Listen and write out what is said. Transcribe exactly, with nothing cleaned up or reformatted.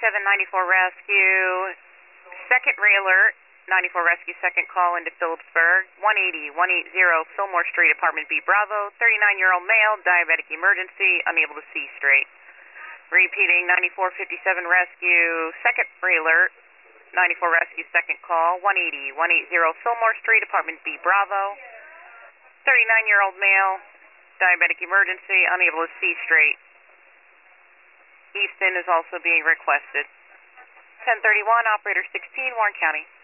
seven ninety-four Rescue, second railer, ninety-four Rescue, second call into Phillipsburg, one eighty, one eighty Fillmore Street, Apartment B, Bravo, thirty-nine-year-old male, diabetic emergency, unable to see straight. Repeating, ninety-four fifty-seven Rescue, second railer, ninety-four Rescue, second call, one eighty, one eighty Fillmore Street, Apartment B, Bravo, thirty-nine-year-old male, diabetic emergency, unable to see straight. Easton is also being requested. ten thirty-one, operator sixteen, Warren County.